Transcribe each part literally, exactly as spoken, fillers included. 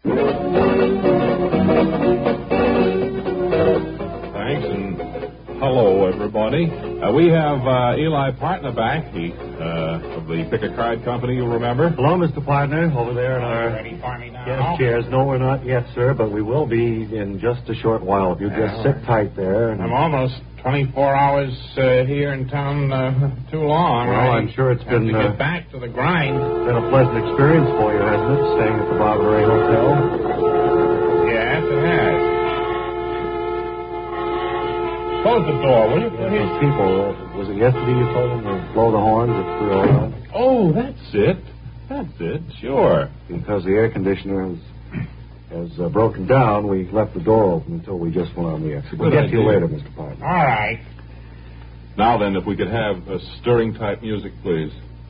Thanks, and hello, everybody. Uh, we have uh, Eli Partner back, he, uh, of the Pick-a-Card Company, you'll remember. Hello, Mister Partner, over there in our Ready for me now? guest chairs. No, we're not yet, sir, but we will be in just a short while. If you just Yeah, sit tight there. And... I'm almost twenty-four hours uh, here in town uh, too long. Well, I I'm sure it's have been, to get uh, back to the grind. been a pleasant experience for you, hasn't it, staying at the Barbary Hotel? Yes, it has. Close the door, will you, Yeah, please? those people, uh, was it yesterday you told them to blow the horns at three oh one? Oh, that's it. That's it, sure. Because the air conditioner has, has uh, broken down, we left the door open until we just went on the exit. We'll Good get to you idea. later, Mister Partner. All right. Now then, if we could have a stirring type music, please.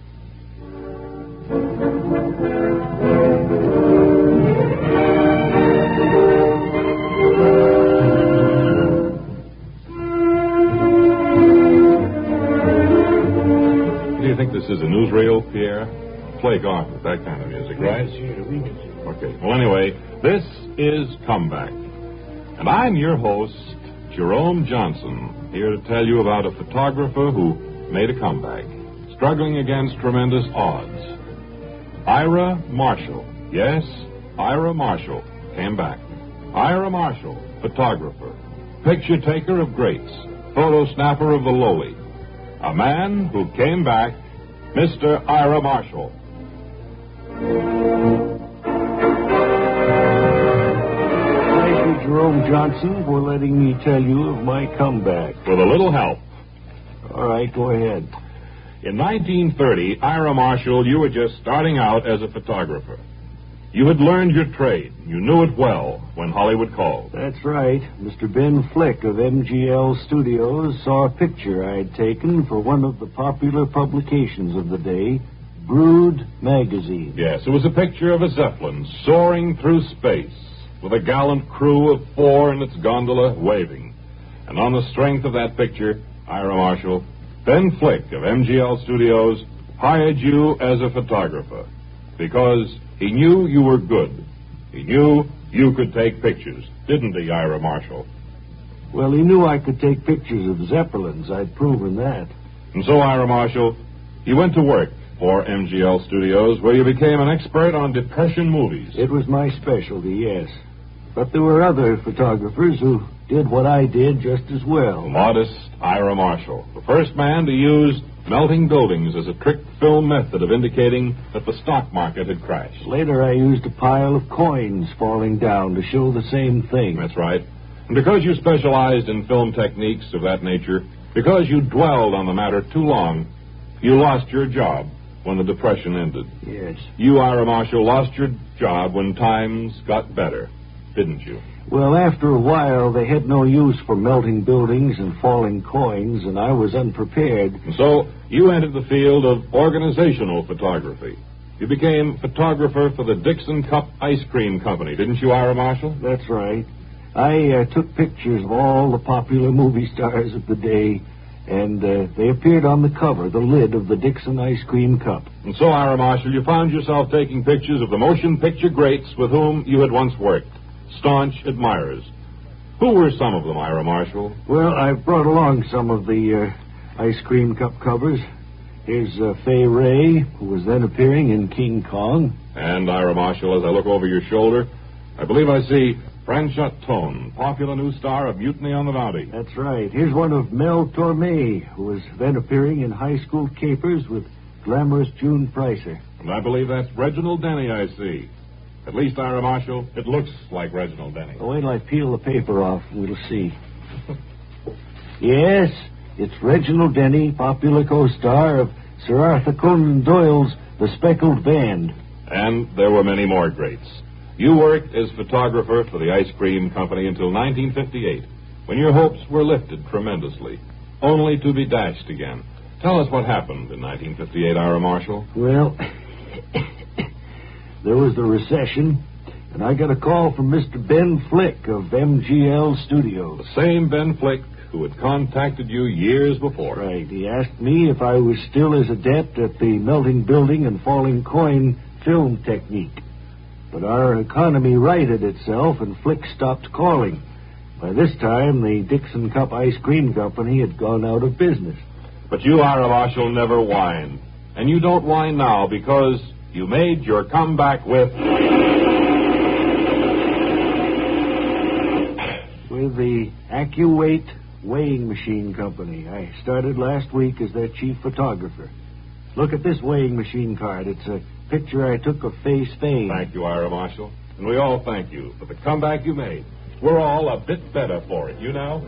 Do you think this is a newsreel, Pierre? Play off with that kind of music, right? Okay. Well, anyway, this is Comeback. And I'm your host, Jerome Johnson, here to tell you about a photographer who made a comeback, struggling against tremendous odds. Ira Marshall. Yes, Ira Marshall came back. Ira Marshall, photographer, picture taker of greats, photo snapper of the lowly. A man who came back, Mister Ira Marshall. Thank you, Jerome Johnson, for letting me tell you of my comeback. With a little help. All right, go ahead. In nineteen thirty, Ira Marshall, you were just starting out as a photographer. You had learned your trade. You knew it well when Hollywood called. That's right. Mister Ben Flick of M G L Studios saw a picture I had taken for one of the popular publications of the day, Brood Magazine. Yes, it was a picture of a Zeppelin soaring through space with a gallant crew of four in its gondola waving. And on the strength of that picture, Ira Marshall, Ben Flick of M G L Studios hired you as a photographer because he knew you were good. He knew you could take pictures, didn't he, Ira Marshall? Well, he knew I could take pictures of Zeppelins. I'd proven that. And so, Ira Marshall, you went to work for M G L Studios, where you became an expert on depression movies. It was my specialty, yes. But there were other photographers who did what I did just as well. Modest Ira Marshall, the first man to use melting buildings as a trick film method of indicating that the stock market had crashed. Later, I used a pile of coins falling down to show the same thing. That's right. And because you specialized in film techniques of that nature, because you dwelled on the matter too long, you lost your job when the Depression ended. Yes. You, Ira Marshall, lost your job when times got better, didn't you? Well, after a while, they had no use for melting buildings and falling coins, and I was unprepared. And so you entered the field of organizational photography. You became photographer for the Dixon Cup Ice Cream Company, didn't you, Ira Marshall? That's right. I uh, took pictures of all the popular movie stars of the day, and uh, they appeared on the cover, the lid of the Dixon Ice Cream Cup. And so, Ira Marshall, you found yourself taking pictures of the motion picture greats with whom you had once worked. Staunch admirers. Who were some of them, Ira Marshall? Well, I've brought along some of the uh, ice cream cup covers. Here's uh, Fay Ray, who was then appearing in King Kong. And, Ira Marshall, as I look over your shoulder, I believe I see Franchot Tone, popular new star of Mutiny on the Bounty. That's right. Here's one of Mel Torme, who was then appearing in High School Capers with glamorous June Pricer. And I believe that's Reginald Denny I see. At least, Ira Marshall, it looks like Reginald Denny. Oh, wait till I peel the paper off. We'll see. Yes, it's Reginald Denny, popular co-star of Sir Arthur Conan Doyle's The Speckled Band. And there were many more greats. You worked as photographer for the ice cream company until nineteen fifty-eight, when your hopes were lifted tremendously, only to be dashed again. Tell us what happened in nineteen fifty-eight, Ira Marshall. Well, there was the recession, and I got a call from Mister Ben Flick of M G L Studios. The same Ben Flick who had contacted you years before. Right. He asked me if I was still as adept at the melting building and falling coin film technique. But our economy righted itself, and Flick stopped calling. By this time, the Dixon Cup Ice Cream Company had gone out of business. But you, Ira Marshall, never whine. And you don't whine now because you made your comeback with... with the AccuWeight Weighing Machine Company. I started last week as their chief photographer. Look at this weighing machine card. It's a picture I took of Fay Spain. Thank you, Ira Marshall. And we all thank you for the comeback you made. We're all a bit better for it, you know?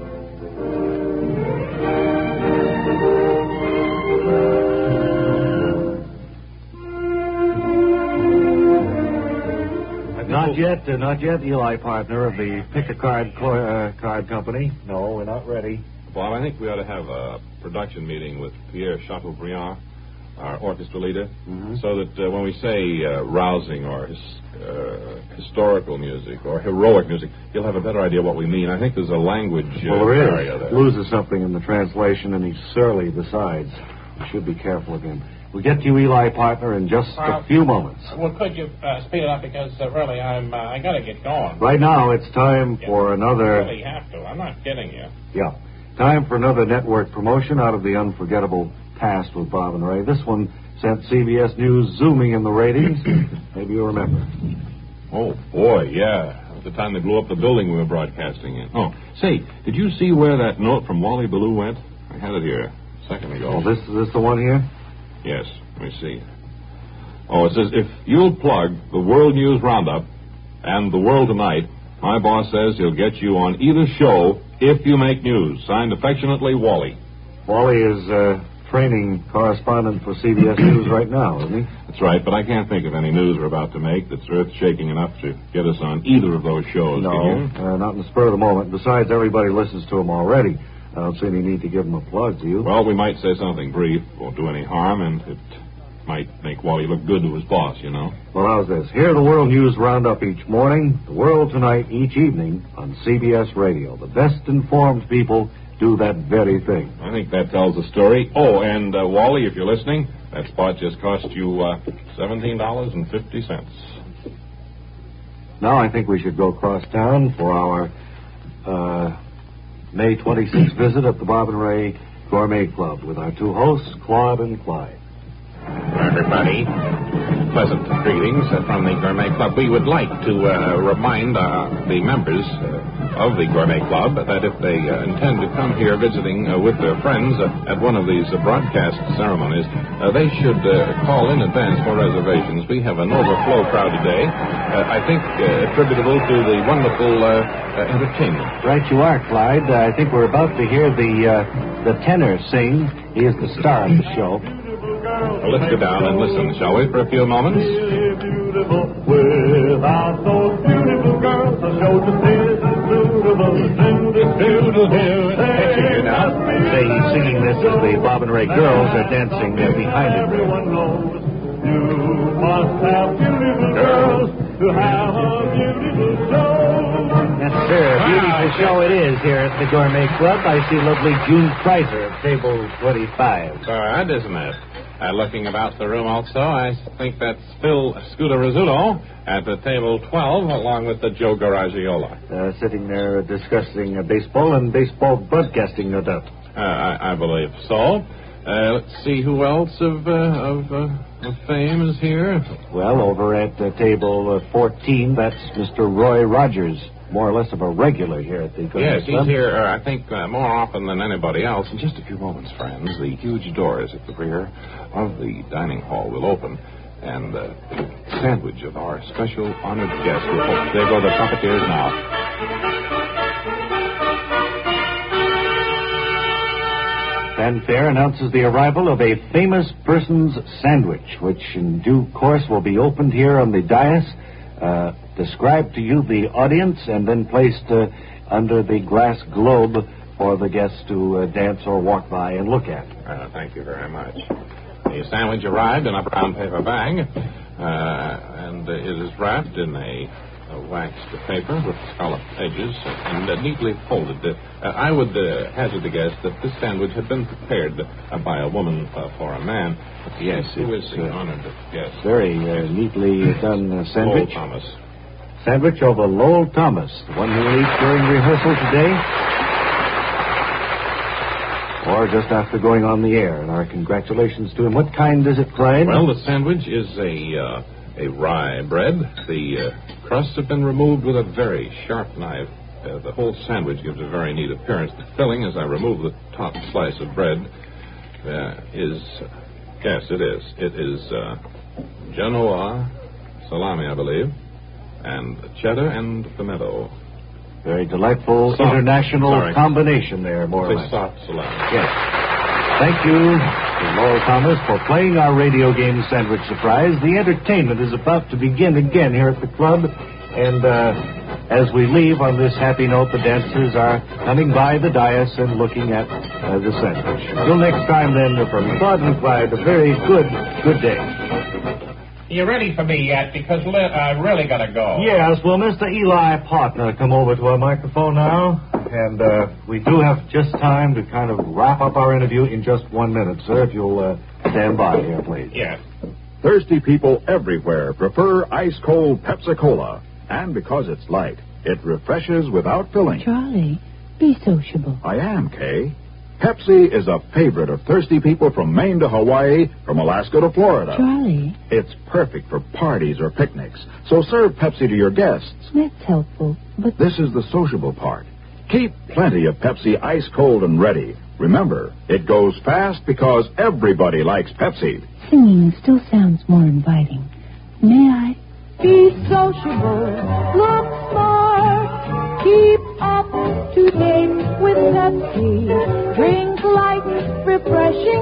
Not yet, uh, not yet, Eli, partner of the Pick-a-Card uh, card company. No, we're not ready. Bob, I think we ought to have a production meeting with Pierre Chateaubriand, our orchestra leader, mm-hmm. so that uh, when we say uh, rousing or his, uh, historical music or heroic music, he'll have a better idea what we mean. I think there's a language uh, well, there barrier is. there. Loses something in the translation, and he's surly besides. We should be careful of him. We'll get to you, Eli, partner, in just well, a few moments. Well, could you uh, speed it up because uh, really I'm uh, I got to get going. Right now, it's time yeah, for another. I really have to. I'm not kidding you. Yeah, time for another network promotion out of the unforgettable past with Bob and Ray. This one sent C B S News zooming in the ratings. Maybe you remember. Oh, boy, yeah. At the time they blew up the building we were broadcasting in. Oh, say, did you see where that note from Wally Ballou went? I had it here a second ago. Oh, this is this the one here? Yes, let me see. Oh, it says, if you'll plug the World News Roundup and the World Tonight, my boss says he'll get you on either show if you make news. Signed affectionately, Wally. Wally is uh, training correspondent for C B S News right now, isn't he? That's right, but I can't think of any news we're about to make that's earth-shaking enough to get us on either of those shows. No, can you? uh, not in the spur of the moment. Besides, everybody listens to him already. I don't see any need to give him a plug, do you? Well, we might say something brief. Won't do any harm, and it might make Wally look good to his boss, you know. Well, how's this? Hear the World News Roundup each morning, the World Tonight each evening on C B S Radio. The best-informed people do that very thing. I think that tells the story. Oh, and, uh, Wally, if you're listening, that spot just cost you uh, seventeen dollars and fifty cents. Now I think we should go across town for our uh, May twenty-sixth visit at the Bob and Ray Gourmet Club with our two hosts, Claude and Clyde. Everybody, pleasant greetings from the Gourmet Club. We would like to uh, remind uh, the members uh, of the Gourmet Club that if they uh, intend to come here visiting uh, with their friends uh, at one of these uh, broadcast ceremonies, uh, they should uh, call in advance for reservations. We have an overflow crowd today, uh, I think uh, attributable to the wonderful uh, uh, entertainment. Right you are, Clyde. Uh, I think we're about to hear the uh, the tenor sing. He is the star of the show. Well, let's go down and listen, shall we, for a few moments? Beautiful, without those beautiful girls, the show just isn't suitable. Picture you now. I'd say he's singing this as the Bob and Ray girls are dancing uh, behind him. Everyone knows you must have beautiful girls to have a beautiful show. Yes, sir. A beautiful show it is here at the Gourmet Club. I see lovely June Preiser at table twenty-five. Good, isn't it? Uh, looking about the room also, I think that's Phil Scudarizzuto at the table twelve, along with the Joe Garagiola. Uh, sitting there discussing uh, baseball and baseball broadcasting, no doubt. Uh, I, I believe so. Uh, let's see who else of, uh, of, uh, of fame is here. Well, over at uh, table uh, fourteen, that's Mister Roy Rogers, more or less of a regular here at the Gourmet Yes, Club. he's here, uh, I think, uh, more often than anybody else. In just a few moments, friends, the huge doors at the rear of the dining hall will open, and uh, the sandwich of our special honored guest will open. There go the trumpeters now. Fanfare announces the arrival of a famous person's sandwich, which in due course will be opened here on the dais, uh, described to you, the audience, and then placed uh, under the glass globe for the guests to uh, dance or walk by and look at. Uh, thank you very much. The sandwich arrived in a brown paper bag, uh, and it is wrapped in a, a waxed paper with scalloped edges and uh, neatly folded. Uh, I would uh, hazard to guess that this sandwich had been prepared uh, by a woman uh, for a man. But yes, who is the uh, honored guest? Very uh, neatly done uh, sandwich. Lowell Thomas. Sandwich over Lowell Thomas, the one who will eat during rehearsal today, or just after going on the air. And our congratulations to him. What kind is it, Clyde? Well, the sandwich is a uh, a rye bread. The uh, crusts have been removed with a very sharp knife. Uh, the whole sandwich gives a very neat appearance. The filling, as I remove the top slice of bread, uh, is, yes, it is. It is uh, Genoa salami, I believe, and cheddar and pimento. Very delightful Soft. international Sorry. combination there, more or It's a less. soft salami. Yes. Thank you to Lowell Thomas for playing our radio game Sandwich Surprise. The entertainment is about to begin again here at the club. And uh, as we leave on this happy note, the dancers are coming by the dais and looking at uh, the sandwich. Until next time, then, from Claude and Clyde, a very good, good day. You ready for me yet? Because li- I really got to go. Yes, will Mister Eli Partner come over to our microphone now? And uh, we do have just time to kind of wrap up our interview in just one minute, sir, if you'll uh, stand by here, please. Yes. Thirsty people everywhere prefer ice-cold Pepsi-Cola. And because it's light, it refreshes without filling. Charlie, be sociable. I am, Kay. Pepsi is a favorite of thirsty people from Maine to Hawaii, from Alaska to Florida. Charlie, It's perfect for parties or picnics, so serve Pepsi to your guests. that's helpful, but This is the sociable part. Keep plenty of Pepsi ice-cold and ready. Remember, it goes fast because everybody likes Pepsi. singing still sounds more inviting. May I? Be sociable, look smart, keep up to date with Pepsi. Drink light, refreshing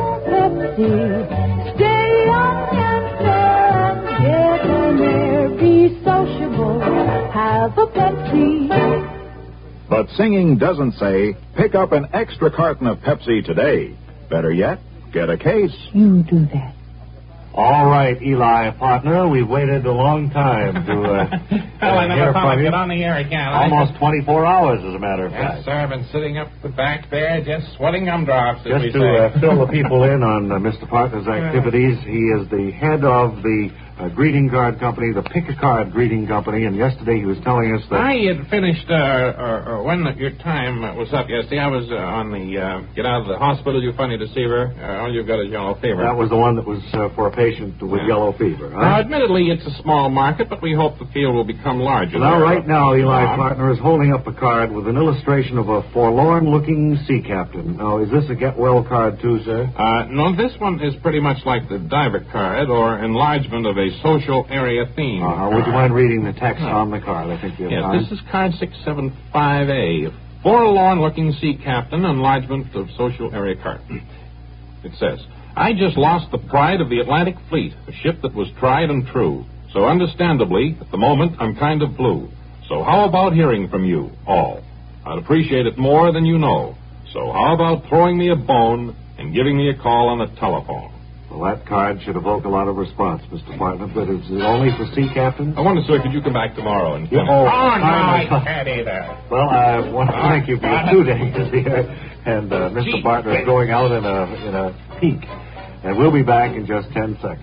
Pepsi. Stay young and fair and get an air. Be sociable, have a Pepsi. But singing doesn't say, pick up an extra carton of Pepsi today. Better yet, get a case. You do that. All right, Eli Partner, we've waited a long time to uh, Well, I uh, never hear thought from I'd you. get on the air again. I Almost twenty-four hours, as a matter of Yes, fact. sir. I've been sitting up the back there, just sweating gumdrops, as we Just to say. uh, fill the people in on uh, Mister Partner's activities, he is the head of the uh, greeting card company, the Pick-a-Card Greeting Company, and yesterday he was telling us that... I had finished, uh, or, or when your time was up yesterday, I was uh, on the, uh, get out of the hospital, you funny deceiver, uh, all you've got is yellow fever. That was the one that was uh, for a patient with Yeah. yellow fever. Huh? Now, admittedly, it's a small market, but we hope the field will become larger. Now, there. right now, Eli Uh, Partner is holding up a card with an illustration of a forlorn-looking sea captain. Now, is this a get-well card, too, sir? Uh, no, this one is pretty much like the diver card or enlargement of a social area theme. Uh, would you mind reading the text on the card? I think you have Yes, time. this is card six seven five A. Forlorn-looking sea captain, enlargement of social area card. It says, I just lost the pride of the Atlantic Fleet, a ship that was tried and true. So understandably, at the moment, I'm kind of blue. So how about hearing from you, all? I'd appreciate it more than you know. So how about throwing me a bone and giving me a call on the telephone? Well, that card should evoke a lot of response, Mister Partner, but is it only for sea captains? Oh, I wonder, sir, could you come back tomorrow and... Yeah, oh, Oh, no, I fine. can't either. Well, I want to thank you for your two days here, and uh, Mister Gee, Partner is going out in a in a peak, and we'll be back in just ten seconds.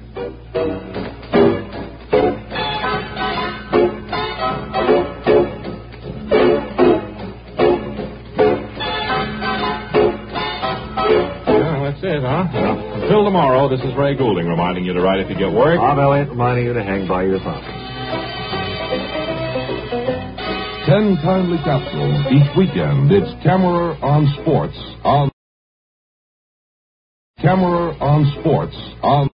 Yeah, that's it, huh? Well, until tomorrow, this is Ray Goulding reminding you to write if you get work. Bob Elliott reminding you to hang by your thumb. Ten timely capsules each weekend. It's Camera on Sports on Camera on Sports on